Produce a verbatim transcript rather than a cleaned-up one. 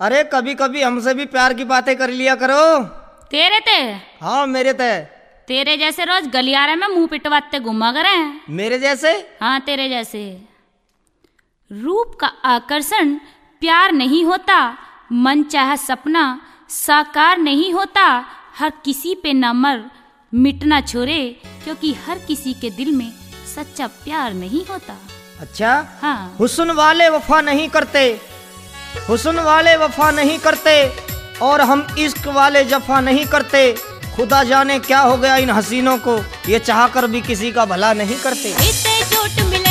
अरे कभी कभी हमसे भी प्यार की बातें कर लिया करो। तेरे ते हाँ मेरे ते। तेरे जैसे रोज गलियारे में मुंह पिटवाते घुमा करे। मेरे जैसे? हाँ तेरे जैसे। रूप का आकर्षण प्यार नहीं होता, मन चाहे सपना साकार नहीं होता। हर किसी पे न मर मिटना छोड़े, क्योंकि हर किसी के दिल में सच्चा प्यार नहीं होता। अच्छा हाँ। हुस्न वाले वफा नहीं करते, हुस्न वाले वफा नहीं करते, और हम इश्क वाले जफा नहीं करते। खुदा जाने क्या हो गया इन हसीनों को, ये चाह कर भी किसी का भला नहीं करते। इतने झूठ मिल